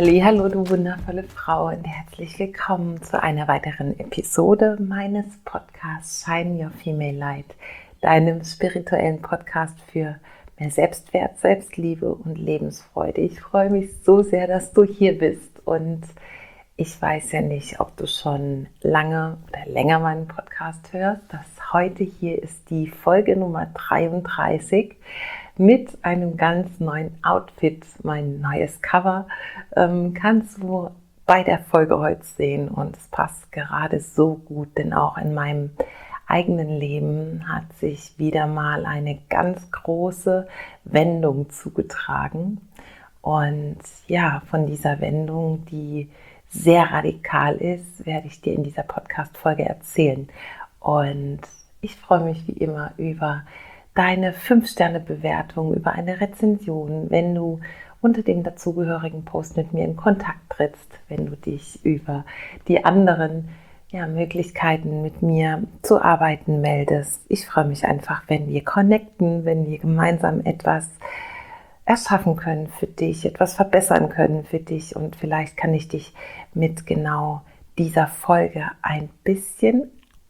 Hallo, du wundervolle Frau und herzlich willkommen zu einer weiteren Episode meines Podcasts Shine Your Female Light, deinem spirituellen Podcast für mehr Selbstwert, Selbstliebe und Lebensfreude. Ich freue mich so sehr, dass du hier bist und ich weiß ja nicht, ob du schon lange oder länger meinen Podcast hörst. Heute hier ist die Folge Nummer 33 mit einem ganz neuen Outfit, mein neues Cover, kannst du bei der Folge heute sehen und es passt gerade so gut, denn auch in meinem eigenen Leben hat sich wieder mal eine ganz große Wendung zugetragen und ja, von dieser Wendung, die sehr radikal ist, werde ich dir in dieser Podcast-Folge erzählen und ich freue mich wie immer über deine 5-Sterne-Bewertung, über eine Rezension, wenn du unter dem dazugehörigen Post mit mir in Kontakt trittst, wenn du dich über die anderen Möglichkeiten mit mir zu arbeiten meldest. Ich freue mich einfach, wenn wir connecten, wenn wir gemeinsam etwas erschaffen können für dich, etwas verbessern können für dich und vielleicht kann ich dich mit genau dieser Folge ein bisschen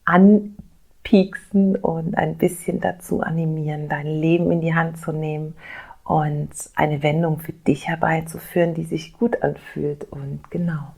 anpieksen und ein bisschen dazu animieren, dein Leben in die Hand zu nehmen und eine Wendung für dich herbeizuführen, die sich gut anfühlt. Und genau,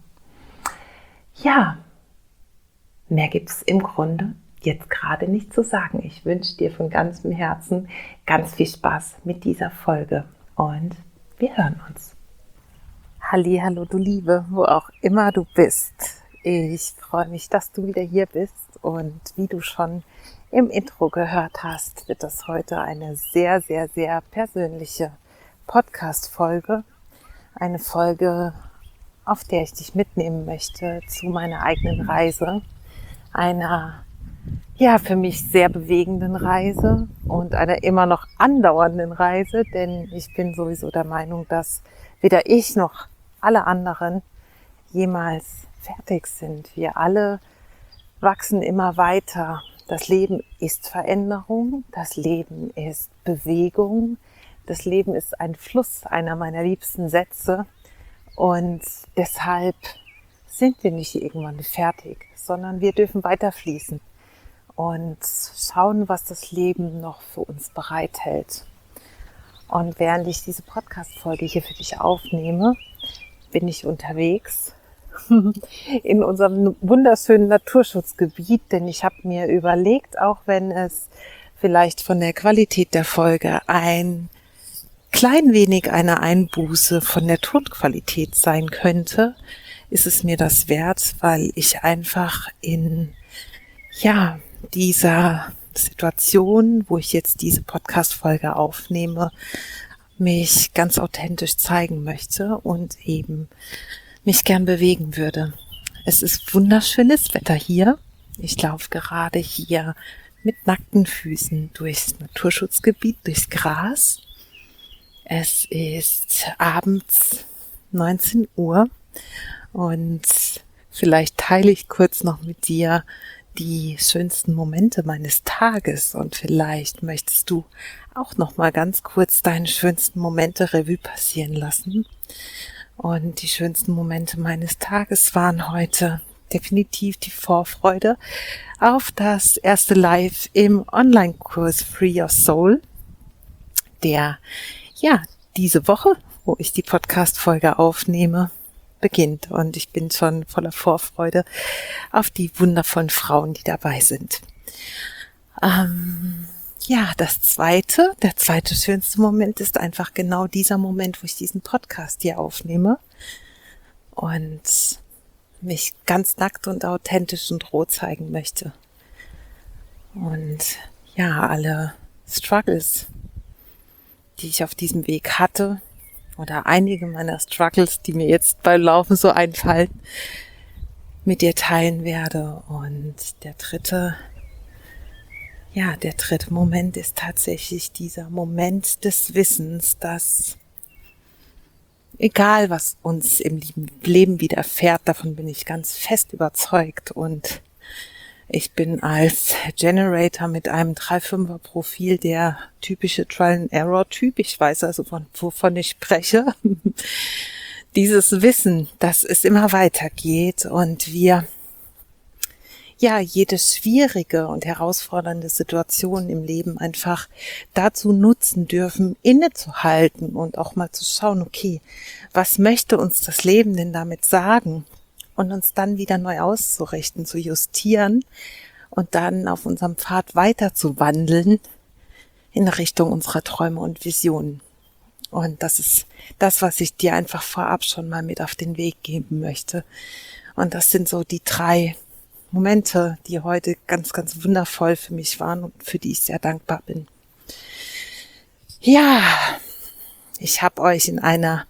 ja, mehr gibt es im Grunde jetzt gerade nicht zu sagen. Ich wünsche dir von ganzem Herzen ganz viel Spaß mit dieser Folge und wir hören uns. Hallo, du Liebe, wo auch immer du bist. Ich freue mich, dass du wieder hier bist und wie du schon im Intro gehört hast, wird das heute eine sehr, sehr, sehr persönliche Podcast-Folge. Eine Folge, auf der ich dich mitnehmen möchte zu meiner eigenen Reise. Einer, für mich sehr bewegenden Reise und einer immer noch andauernden Reise, denn ich bin sowieso der Meinung, dass weder ich noch alle anderen jemals fertig sind. Wir alle wachsen immer weiter. Das Leben ist Veränderung, das Leben ist Bewegung, das Leben ist ein Fluss, einer meiner liebsten Sätze. Und deshalb sind wir nicht irgendwann fertig, sondern wir dürfen weiter fließen und schauen, was das Leben noch für uns bereithält. Und während ich diese Podcast-Folge hier für dich aufnehme, bin ich unterwegs in unserem wunderschönen Naturschutzgebiet, denn ich habe mir überlegt, auch wenn es vielleicht von der Qualität der Folge ein klein wenig eine Einbuße von der Tonqualität sein könnte, ist es mir das wert, weil ich einfach in dieser Situation, wo ich jetzt diese Podcast-Folge aufnehme, mich ganz authentisch zeigen möchte und eben mich gern bewegen würde. Es ist wunderschönes Wetter hier. Ich laufe gerade hier mit nackten Füßen durchs Naturschutzgebiet, durchs Gras. Es ist abends 19 Uhr und vielleicht teile ich kurz noch mit dir die schönsten Momente meines Tages und vielleicht möchtest du auch noch mal ganz kurz deine schönsten Momente Revue passieren lassen. Und die schönsten Momente meines Tages waren heute definitiv die Vorfreude auf das erste Live im Online-Kurs Free Your Soul, der diese Woche, wo ich die Podcast-Folge aufnehme, beginnt. Und ich bin schon voller Vorfreude auf die wundervollen Frauen, die dabei sind. Der zweite schönste Moment ist einfach genau dieser Moment, wo ich diesen Podcast hier aufnehme und mich ganz nackt und authentisch und roh zeigen möchte. Und alle Struggles, die ich auf diesem Weg hatte, oder einige meiner Struggles, die mir jetzt beim Laufen so einfallen, mit dir teilen werde. Und der dritte Moment ist tatsächlich dieser Moment des Wissens, dass egal was uns im Leben widerfährt, davon bin ich ganz fest überzeugt und ich bin als Generator mit einem 3-5er Profil der typische Trial-and-Error-Typ. Ich weiß also, wovon ich spreche. dieses Wissen, dass es immer weitergeht und wir jede schwierige und herausfordernde Situation im Leben einfach dazu nutzen dürfen, innezuhalten und auch mal zu schauen, okay, was möchte uns das Leben denn damit sagen? Und uns dann wieder neu auszurichten, zu justieren und dann auf unserem Pfad weiter zu wandeln in Richtung unserer Träume und Visionen. Und das ist das, was ich dir einfach vorab schon mal mit auf den Weg geben möchte. Und das sind so die 3 Momente, die heute ganz, ganz wundervoll für mich waren und für die ich sehr dankbar bin. Ja, ich habe euch in einer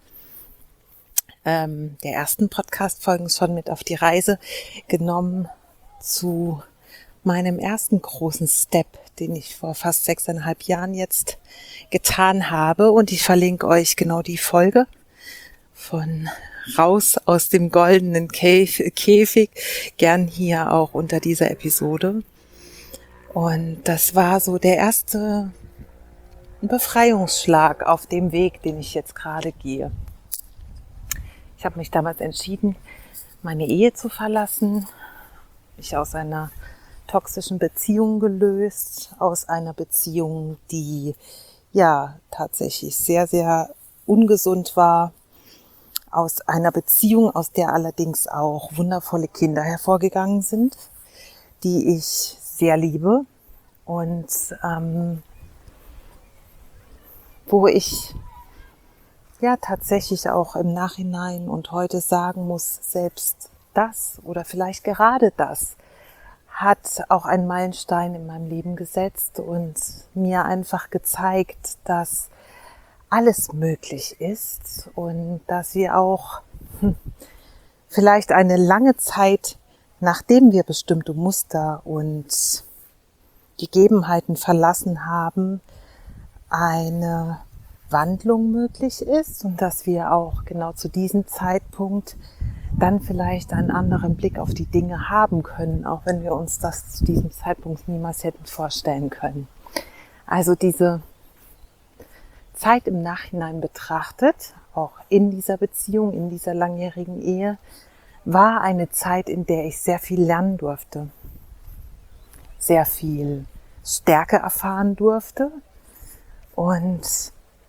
der ersten Podcast-Folgen schon mit auf die Reise genommen zu meinem ersten großen Step, den ich vor fast 6,5 Jahren jetzt getan habe. Und ich verlinke euch genau die Folge von Raus aus dem goldenen Käfig, gern hier auch unter dieser Episode. Und das war so der erste Befreiungsschlag auf dem Weg, den ich jetzt gerade gehe. Ich habe mich damals entschieden, meine Ehe zu verlassen, mich aus einer toxischen Beziehung gelöst, aus einer Beziehung, die tatsächlich sehr, sehr ungesund war, aus einer Beziehung, aus der allerdings auch wundervolle Kinder hervorgegangen sind, die ich sehr liebe und wo ich tatsächlich auch im Nachhinein und heute sagen muss, selbst das oder vielleicht gerade das hat auch einen Meilenstein in meinem Leben gesetzt und mir einfach gezeigt, dass alles möglich ist und dass wir auch vielleicht eine lange Zeit, nachdem wir bestimmte Muster und Gegebenheiten verlassen haben, eine Wandlung möglich ist und dass wir auch genau zu diesem Zeitpunkt dann vielleicht einen anderen Blick auf die Dinge haben können, auch wenn wir uns das zu diesem Zeitpunkt niemals hätten vorstellen können. Also diese Zeit im Nachhinein betrachtet, auch in dieser Beziehung, in dieser langjährigen Ehe, war eine Zeit, in der ich sehr viel lernen durfte, sehr viel Stärke erfahren durfte und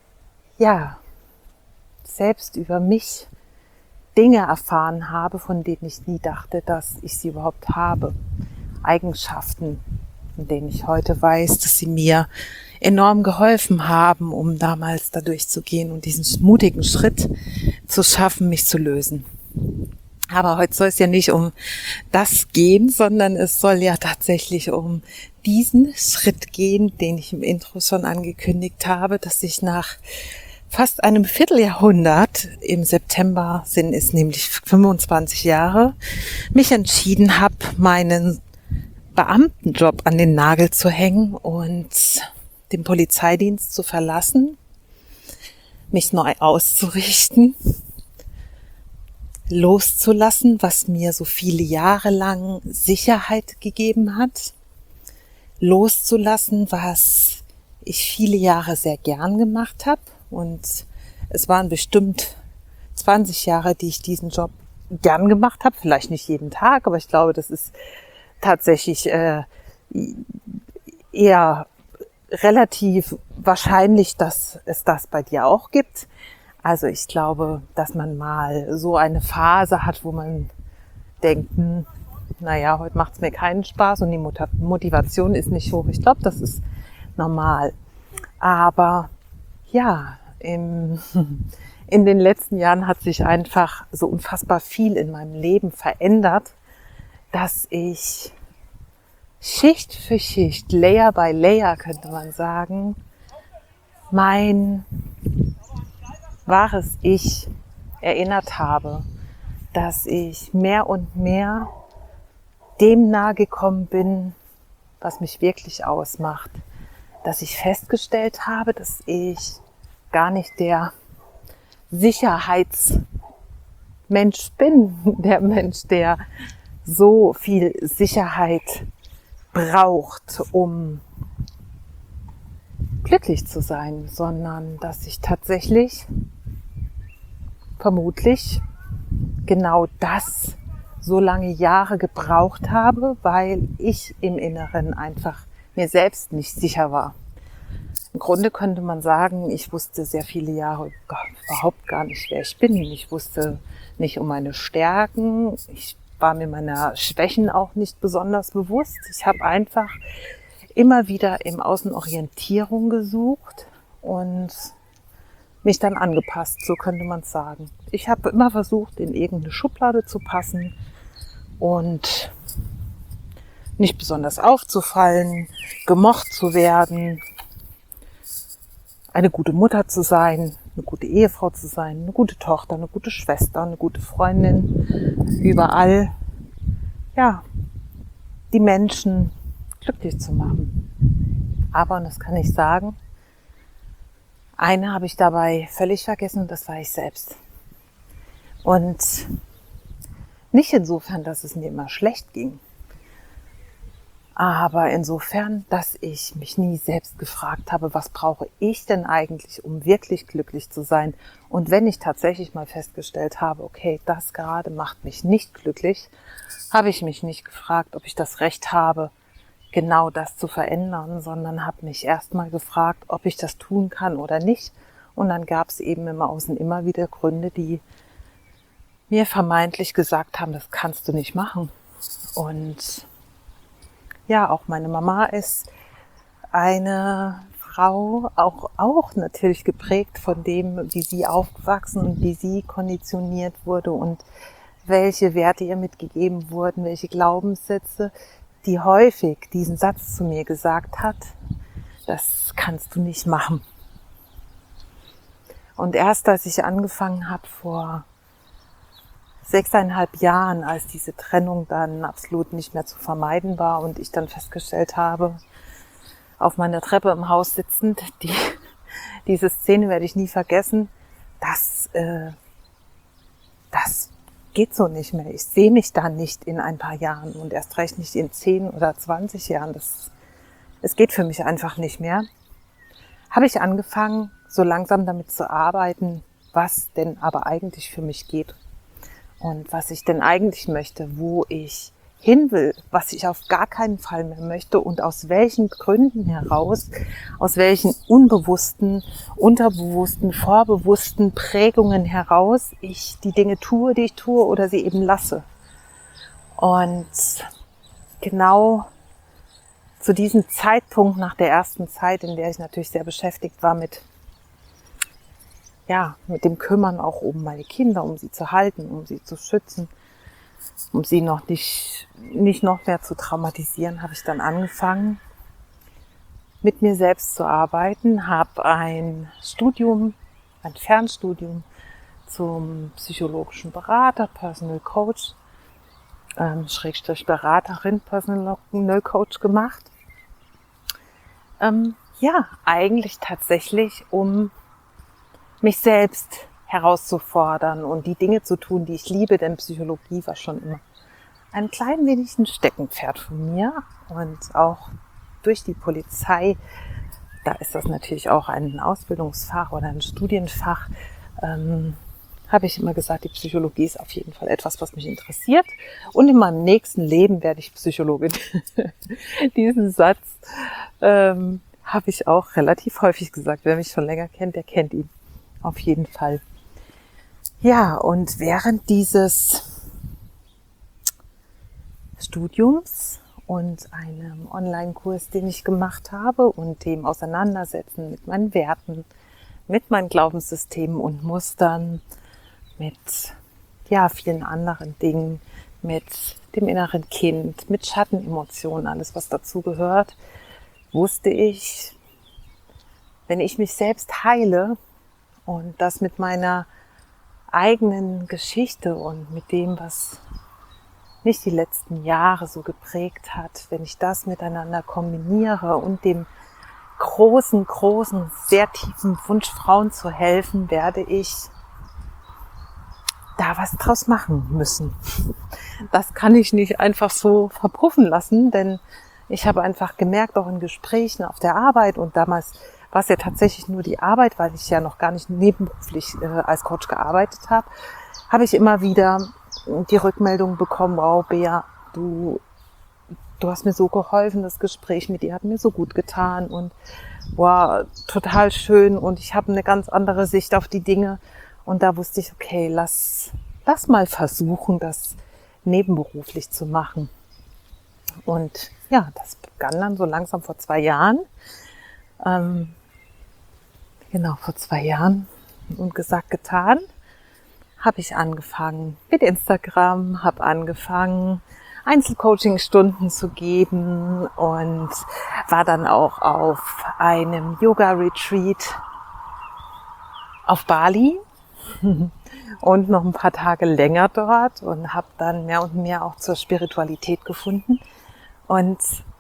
selbst über mich Dinge erfahren habe, von denen ich nie dachte, dass ich sie überhaupt habe. Eigenschaften, von denen ich heute weiß, dass sie mir enorm geholfen haben, um damals da durchzugehen und diesen mutigen Schritt zu schaffen, mich zu lösen. Aber heute soll es ja nicht um das gehen, sondern es soll ja tatsächlich um diesen Schritt gehen, den ich im Intro schon angekündigt habe, dass ich nach fast einem Vierteljahrhundert, im September sind es nämlich 25 Jahre, mich entschieden habe, meinen Beamtenjob an den Nagel zu hängen und den Polizeidienst zu verlassen, mich neu auszurichten, loszulassen, was mir so viele Jahre lang Sicherheit gegeben hat, loszulassen, was ich viele Jahre sehr gern gemacht habe. Und es waren bestimmt 20 Jahre, die ich diesen Job gern gemacht habe. Vielleicht nicht jeden Tag, aber ich glaube, das ist tatsächlich eher relativ wahrscheinlich, dass es das bei dir auch gibt. Also ich glaube, dass man mal so eine Phase hat, wo man denkt, heute macht es mir keinen Spaß und die Motivation ist nicht hoch. Ich glaube, das ist normal. Aber in den letzten Jahren hat sich einfach so unfassbar viel in meinem Leben verändert, dass ich Schicht für Schicht, Layer by Layer, könnte man sagen, mein wahres Ich erinnert habe, dass ich mehr und mehr dem nahe gekommen bin, was mich wirklich ausmacht, dass ich festgestellt habe, dass ich gar nicht der Sicherheitsmensch bin, der Mensch, der so viel Sicherheit braucht, um glücklich zu sein, sondern dass ich tatsächlich vermutlich genau das so lange Jahre gebraucht habe, weil ich im Inneren einfach mir selbst nicht sicher war. Im Grunde könnte man sagen, ich wusste sehr viele Jahre überhaupt gar nicht, wer ich bin. Ich wusste nicht um meine Stärken. Ich war mir meiner Schwächen auch nicht besonders bewusst. Ich habe einfach immer wieder im Außen Orientierung gesucht und mich dann angepasst, so könnte man es sagen. Ich habe immer versucht, in irgendeine Schublade zu passen und nicht besonders aufzufallen, gemocht zu werden, eine gute Mutter zu sein, eine gute Ehefrau zu sein, eine gute Tochter, eine gute Schwester, eine gute Freundin, überall, ja, die Menschen glücklich zu machen. Aber, und das kann ich sagen, eine habe ich dabei völlig vergessen und das war ich selbst. Und nicht insofern, dass es mir immer schlecht ging, aber insofern, dass ich mich nie selbst gefragt habe, was brauche ich denn eigentlich, um wirklich glücklich zu sein? Und wenn ich tatsächlich mal festgestellt habe, okay, das gerade macht mich nicht glücklich, habe ich mich nicht gefragt, ob ich das Recht habe, genau das zu verändern, sondern habe mich erstmal gefragt, ob ich das tun kann oder nicht. Und dann gab es eben im Außen immer wieder Gründe, die mir vermeintlich gesagt haben, das kannst du nicht machen. Und ja, auch meine Mama ist eine Frau, auch natürlich geprägt von dem, wie sie aufgewachsen und wie sie konditioniert wurde und welche Werte ihr mitgegeben wurden, welche Glaubenssätze, die häufig diesen Satz zu mir gesagt hat, das kannst du nicht machen. Und erst als ich angefangen habe vor 6,5 Jahren, als diese Trennung dann absolut nicht mehr zu vermeiden war und ich dann festgestellt habe, auf meiner Treppe im Haus sitzend, diese Szene werde ich nie vergessen, das geht so nicht mehr. Ich sehe mich da nicht in ein paar Jahren und erst recht nicht in 10 oder 20 Jahren. Es geht für mich einfach nicht mehr. Habe ich angefangen, so langsam damit zu arbeiten, was denn aber eigentlich für mich geht. Und was ich denn eigentlich möchte, wo ich hin will, was ich auf gar keinen Fall mehr möchte und aus welchen Gründen heraus, aus welchen unbewussten, unterbewussten, vorbewussten Prägungen heraus ich die Dinge tue, die ich tue oder sie eben lasse. Und genau zu diesem Zeitpunkt nach der ersten Zeit, in der ich natürlich sehr beschäftigt war mit dem Kümmern auch um meine Kinder, um sie zu halten, um sie zu schützen, um sie noch nicht noch mehr zu traumatisieren, habe ich dann angefangen, mit mir selbst zu arbeiten, habe ein Fernstudium zum psychologischen Berater, Personal Coach, Beraterin, Personal Coach gemacht. Eigentlich tatsächlich, um mich selbst herauszufordern und die Dinge zu tun, die ich liebe, denn Psychologie war schon immer ein klein wenig ein Steckenpferd von mir und auch durch die Polizei, da ist das natürlich auch ein Ausbildungsfach oder ein Studienfach, habe ich immer gesagt, die Psychologie ist auf jeden Fall etwas, was mich interessiert und in meinem nächsten Leben werde ich Psychologin. Diesen Satz habe ich auch relativ häufig gesagt. Wer mich schon länger kennt, der kennt ihn. Auf jeden Fall. Ja, und während dieses Studiums und einem Online-Kurs, den ich gemacht habe und dem Auseinandersetzen mit meinen Werten, mit meinen Glaubenssystemen und Mustern, mit vielen anderen Dingen, mit dem inneren Kind, mit Schattenemotionen, alles was dazu gehört, wusste ich, wenn ich mich selbst heile, und das mit meiner eigenen Geschichte und mit dem, was mich die letzten Jahre so geprägt hat, wenn ich das miteinander kombiniere und dem großen, sehr tiefen Wunsch, Frauen zu helfen, werde ich da was draus machen müssen. Das kann ich nicht einfach so verpuffen lassen, denn ich habe einfach gemerkt, auch in Gesprächen auf der Arbeit und damals es ja tatsächlich nur die Arbeit, weil ich ja noch gar nicht nebenberuflich als Coach gearbeitet habe, habe ich immer wieder die Rückmeldung bekommen, wow, Bea, du hast mir so geholfen, das Gespräch mit dir hat mir so gut getan und wow, total schön und ich habe eine ganz andere Sicht auf die Dinge. Und da wusste ich, okay, lass mal versuchen, das nebenberuflich zu machen. Und ja, das begann dann so langsam vor 2 Jahren. Vor 2 Jahren und gesagt, getan, habe ich angefangen mit Instagram, habe angefangen, Einzelcoaching-Stunden zu geben und war dann auch auf einem Yoga-Retreat auf Bali und noch ein paar Tage länger dort und habe dann mehr und mehr auch zur Spiritualität gefunden. Und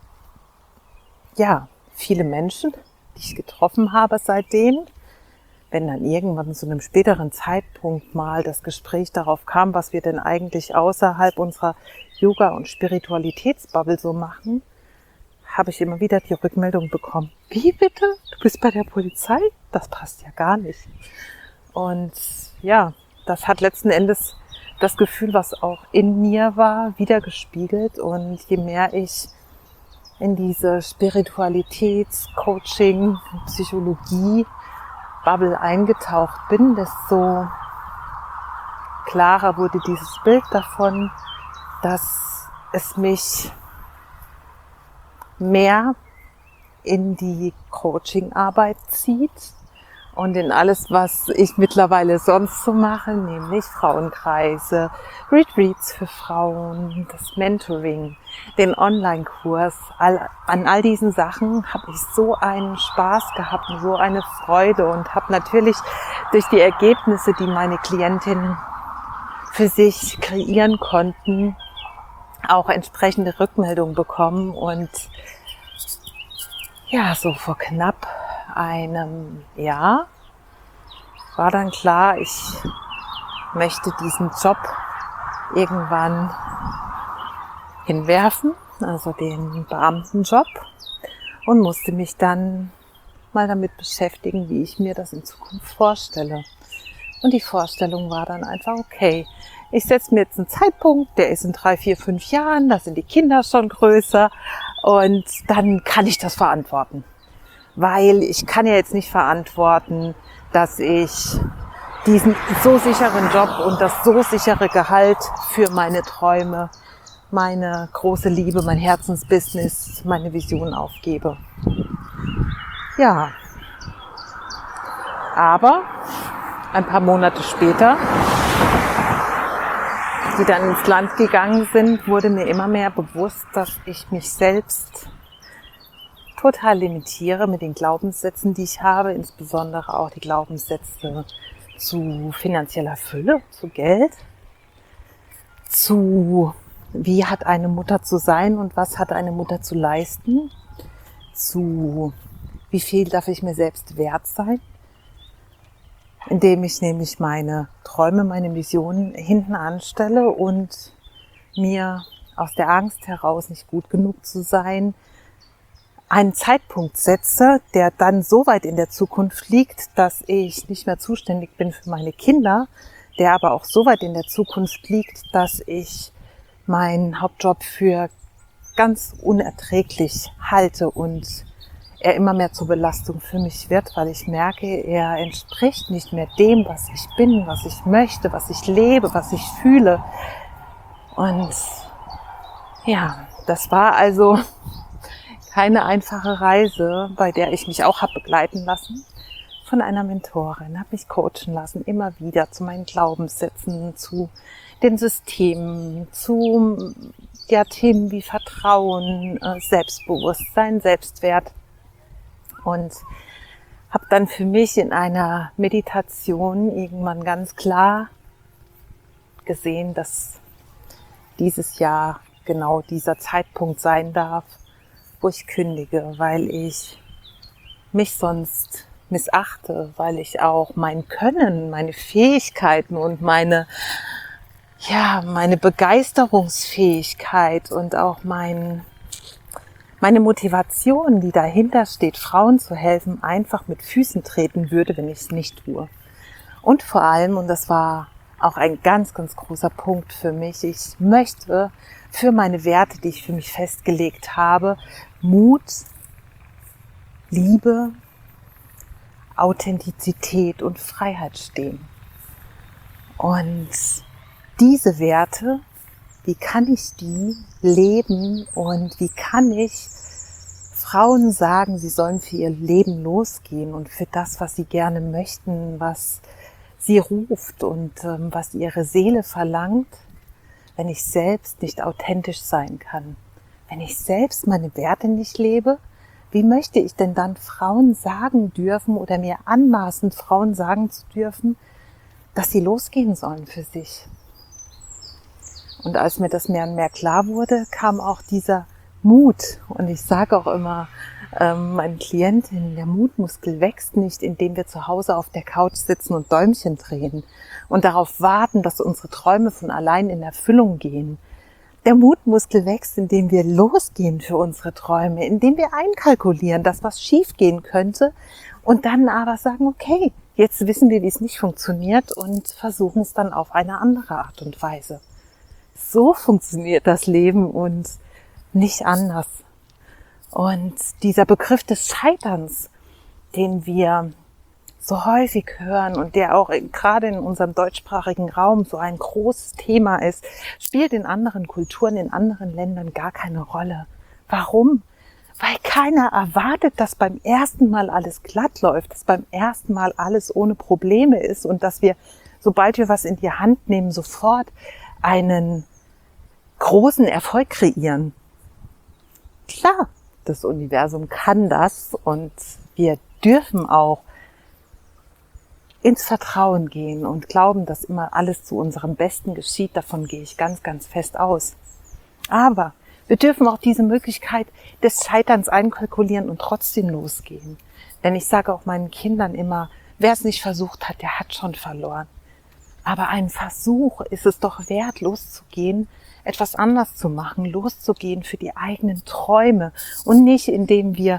ja, viele Menschen, die ich getroffen habe seitdem, wenn dann irgendwann zu einem späteren Zeitpunkt mal das Gespräch darauf kam, was wir denn eigentlich außerhalb unserer Yoga- und Spiritualitätsbubble so machen, habe ich immer wieder die Rückmeldung bekommen. Wie bitte? Du bist bei der Polizei? Das passt ja gar nicht. Und ja, das hat letzten Endes das Gefühl, was auch in mir war, wiedergespiegelt. Und je mehr ich in diese Spiritualitäts-, Coaching-, Psychologie-Bubble eingetaucht bin, desto klarer wurde dieses Bild davon, dass es mich mehr in die Coaching-Arbeit zieht und in alles, was ich mittlerweile sonst so mache, nämlich Frauenkreise, Retreats für Frauen, das Mentoring, den Online-Kurs. An all diesen Sachen habe ich so einen Spaß gehabt und so eine Freude und habe natürlich durch die Ergebnisse, die meine Klientinnen für sich kreieren konnten, auch entsprechende Rückmeldungen bekommen. Und ja, so vor knapp einem Jahr war dann klar, ich möchte diesen Job irgendwann hinwerfen, also den Beamtenjob, und musste mich dann mal damit beschäftigen, wie ich mir das in Zukunft vorstelle. Und die Vorstellung war dann einfach, okay, ich setze mir jetzt einen Zeitpunkt, der ist in 3, 4, 5 Jahren, da sind die Kinder schon größer und dann kann ich das verantworten. Weil ich kann ja jetzt nicht verantworten, dass ich diesen so sicheren Job und das so sichere Gehalt für meine Träume, meine große Liebe, mein Herzensbusiness, meine Vision aufgebe. Ja, aber ein paar Monate später, die dann ins Land gegangen sind, wurde mir immer mehr bewusst, dass ich mich selbst total limitiere mit den Glaubenssätzen, die ich habe, insbesondere auch die Glaubenssätze zu finanzieller Fülle, zu Geld, zu wie hat eine Mutter zu sein und was hat eine Mutter zu leisten, zu wie viel darf ich mir selbst wert sein, indem ich nämlich meine Träume, meine Visionen hinten anstelle und mir aus der Angst heraus, nicht gut genug zu sein, einen Zeitpunkt setze, der dann so weit in der Zukunft liegt, dass ich nicht mehr zuständig bin für meine Kinder, der aber auch so weit in der Zukunft liegt, dass ich meinen Hauptjob für ganz unerträglich halte und er immer mehr zur Belastung für mich wird, weil ich merke, er entspricht nicht mehr dem, was ich bin, was ich möchte, was ich lebe, was ich fühle. Und ja, das war also keine einfache Reise, bei der ich mich auch habe begleiten lassen von einer Mentorin, habe mich coachen lassen, immer wieder zu meinen Glaubenssätzen, zu den Systemen, zu Themen wie Vertrauen, Selbstbewusstsein, Selbstwert. Und habe dann für mich in einer Meditation irgendwann ganz klar gesehen, dass dieses Jahr genau dieser Zeitpunkt sein darf, wo ich kündige, weil ich mich sonst missachte, weil ich auch mein Können, meine Fähigkeiten und meine Begeisterungsfähigkeit und auch mein meine Motivation, die dahinter steht, Frauen zu helfen, einfach mit Füßen treten würde, wenn ich es nicht tue. Und vor allem, und das war auch ein ganz, ganz großer Punkt für mich, ich möchte für meine Werte, die ich für mich festgelegt habe, Mut, Liebe, Authentizität und Freiheit stehen. Und diese Werte, wie kann ich die leben und wie kann ich Frauen sagen, sie sollen für ihr Leben losgehen und für das, was sie gerne möchten, was sie ruft und was ihre Seele verlangt, wenn ich selbst nicht authentisch sein kann. Wenn ich selbst meine Werte nicht lebe, wie möchte ich denn dann Frauen sagen dürfen oder mir anmaßen, Frauen sagen zu dürfen, dass sie losgehen sollen für sich? Und als mir das mehr und mehr klar wurde, kam auch dieser Mut. Und ich sage auch immer meinen Klientinnen, der Mutmuskel wächst nicht, indem wir zu Hause auf der Couch sitzen und Däumchen drehen und darauf warten, dass unsere Träume von allein in Erfüllung gehen. Der Mutmuskel wächst, indem wir losgehen für unsere Träume, indem wir einkalkulieren, dass was schief gehen könnte und dann aber sagen, okay, jetzt wissen wir, wie es nicht funktioniert und versuchen es dann auf eine andere Art und Weise. So funktioniert das Leben und nicht anders. Und dieser Begriff des Scheiterns, den wir so häufig hören und der auch gerade in unserem deutschsprachigen Raum so ein großes Thema ist, spielt in anderen Kulturen, in anderen Ländern gar keine Rolle. Warum? Weil keiner erwartet, dass beim ersten Mal alles glatt läuft, dass beim ersten Mal alles ohne Probleme ist und dass wir, sobald wir was in die Hand nehmen, sofort einen großen Erfolg kreieren. Klar, das Universum kann das und wir dürfen auch ins Vertrauen gehen und glauben, dass immer alles zu unserem Besten geschieht. Davon gehe ich ganz, ganz fest aus. Aber wir dürfen auch diese Möglichkeit des Scheiterns einkalkulieren und trotzdem losgehen. Denn ich sage auch meinen Kindern immer, wer es nicht versucht hat, der hat schon verloren. Aber ein Versuch ist es doch wert, loszugehen, etwas anders zu machen, loszugehen für die eigenen Träume und nicht, indem wir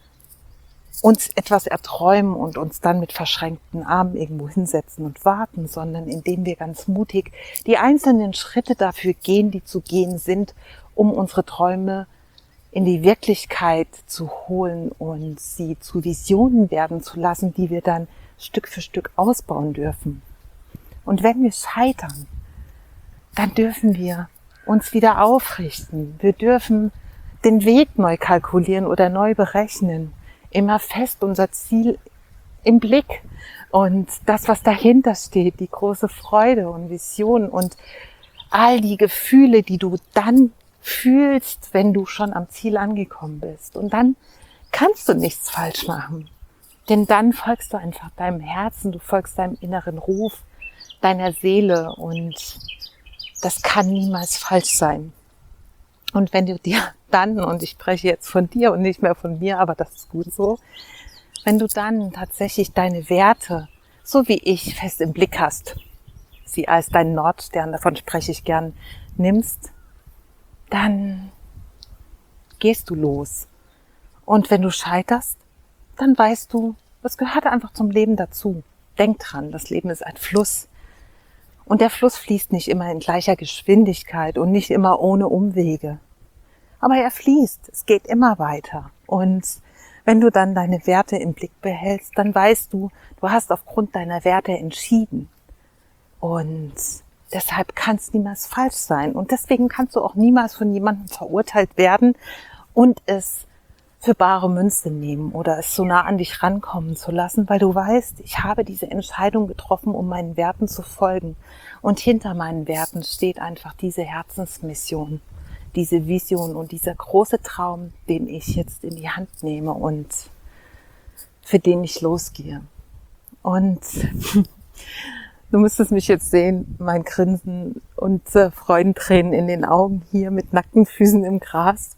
uns etwas erträumen und uns dann mit verschränkten Armen irgendwo hinsetzen und warten, sondern indem wir ganz mutig die einzelnen Schritte dafür gehen, die zu gehen sind, um unsere Träume in die Wirklichkeit zu holen und sie zu Visionen werden zu lassen, die wir dann Stück für Stück ausbauen dürfen. Und wenn wir scheitern, dann dürfen wir uns wieder aufrichten. Wir dürfen den Weg neu kalkulieren oder neu berechnen. Immer fest unser Ziel im Blick und das, was dahinter steht, die große Freude und Vision und all die Gefühle, die du dann fühlst, wenn du schon am Ziel angekommen bist. Und dann kannst du nichts falsch machen, denn dann folgst du einfach deinem Herzen, du folgst deinem inneren Ruf, deiner Seele und das kann niemals falsch sein. Und wenn du dir dann, und ich spreche jetzt von dir und nicht mehr von mir, aber das ist gut so, wenn du dann tatsächlich deine Werte, so wie ich, fest im Blick hast, sie als deinen Nordstern, davon spreche ich gern, nimmst, dann gehst du los. Und wenn du scheiterst, dann weißt du, das gehört einfach zum Leben dazu. Denk dran, das Leben ist ein Fluss. Und der Fluss fließt nicht immer in gleicher Geschwindigkeit und nicht immer ohne Umwege. Aber er fließt, es geht immer weiter. Und wenn du dann deine Werte im Blick behältst, dann weißt du, du hast aufgrund deiner Werte entschieden. Und deshalb kann es niemals falsch sein. Und deswegen kannst du auch niemals von jemandem verurteilt werden und es für bare Münze nehmen oder es so nah an dich rankommen zu lassen, weil du weißt, ich habe diese Entscheidung getroffen, um meinen Werten zu folgen. Und hinter meinen Werten steht einfach diese Herzensmission, diese Vision und dieser große Traum, den ich jetzt in die Hand nehme und für den ich losgehe. Und du müsstest mich jetzt sehen, mein Grinsen und Freudentränen in den Augen hier mit nackten Füßen im Gras.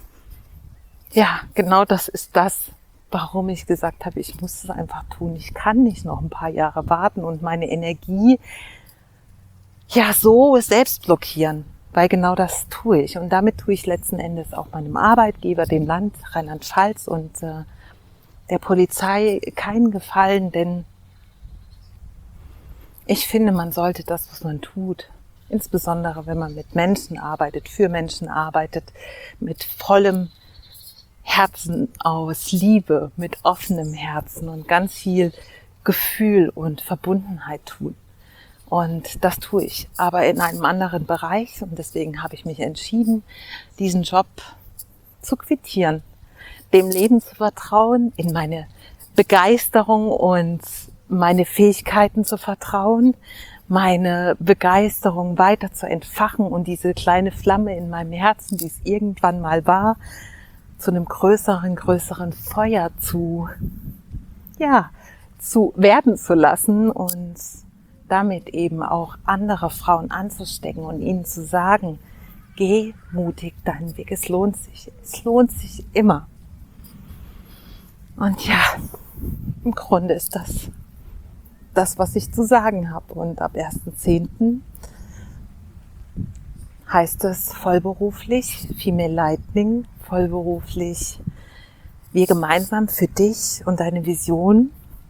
Ja, genau das ist das, warum ich gesagt habe, ich muss es einfach tun. Ich kann nicht noch ein paar Jahre warten und meine Energie ja so selbst blockieren. weil genau das tue ich. Und damit tue ich letzten Endes auch meinem Arbeitgeber, dem Land Rheinland-Pfalz und der Polizei keinen Gefallen, denn ich finde, man sollte das, was man tut, insbesondere wenn man mit Menschen arbeitet, für Menschen arbeitet, mit vollem Herzen aus Liebe, mit offenem Herzen und ganz viel Gefühl und Verbundenheit tun. Und das tue ich, aber in einem anderen Bereich. Und deswegen habe ich mich entschieden, diesen Job zu quittieren, dem Leben zu vertrauen, in meine Begeisterung und meine Fähigkeiten zu vertrauen, meine Begeisterung weiter zu entfachen und diese kleine Flamme in meinem Herzen, die es irgendwann mal war, zu einem größeren Feuer zu werden zu lassen und damit eben auch andere Frauen anzustecken und ihnen zu sagen, geh mutig deinen Weg, es lohnt sich immer. Und ja, im Grunde ist das, was ich zu sagen habe. Und ab 1.10. heißt es vollberuflich Female Lightning, vollberuflich wir gemeinsam für dich und deine Vision.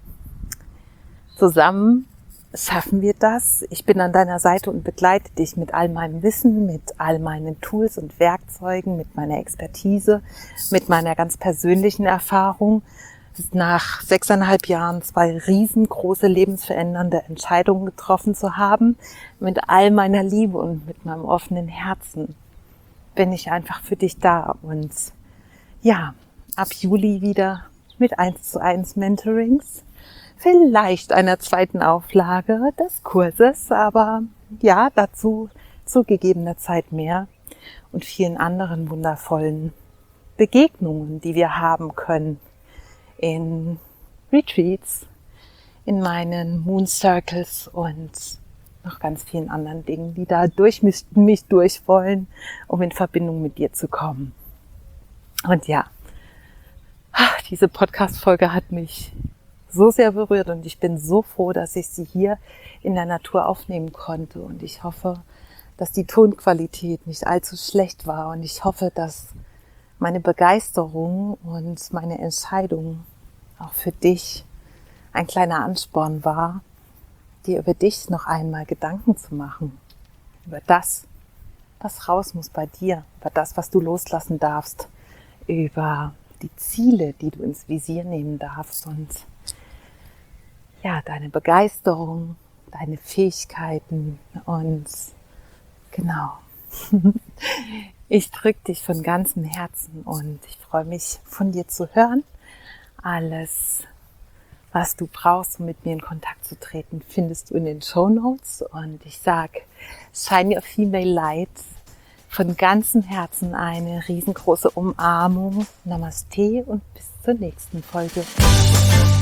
Zusammen schaffen wir das. Ich bin an deiner Seite und begleite dich mit all meinem Wissen, mit all meinen Tools und Werkzeugen, mit meiner Expertise, mit meiner ganz persönlichen Erfahrung. Nach 6,5 Jahren 2 riesengroße lebensverändernde Entscheidungen getroffen zu haben, mit all meiner Liebe und mit meinem offenen Herzen bin ich einfach für dich da. Und ja, ab Juli wieder mit 1:1 Mentorings, vielleicht einer 2. Auflage des Kurses, aber ja, dazu zu gegebener Zeit mehr und vielen anderen wundervollen Begegnungen, die wir haben können in Retreats, in meinen Moon Circles und noch ganz vielen anderen Dingen, die da durch mich durch wollen, um in Verbindung mit dir zu kommen. Und ja, diese Podcast-Folge hat mich so sehr berührt und ich bin so froh, dass ich sie hier in der Natur aufnehmen konnte. Und ich hoffe, dass die Tonqualität nicht allzu schlecht war. Und ich hoffe, dass meine Begeisterung und meine Entscheidung auch für dich ein kleiner Ansporn war, dir über dich noch einmal Gedanken zu machen. Über das, was raus muss bei dir. Über das, was du loslassen darfst. Über die Ziele, die du ins Visier nehmen darfst. Und ja, deine Begeisterung, deine Fähigkeiten und genau. Ich drücke dich von ganzem Herzen und ich freue mich, von dir zu hören. Alles, was du brauchst, um mit mir in Kontakt zu treten, findest du in den Shownotes. Und ich sage, shine your female light. Von ganzem Herzen eine riesengroße Umarmung. Namaste und bis zur nächsten Folge.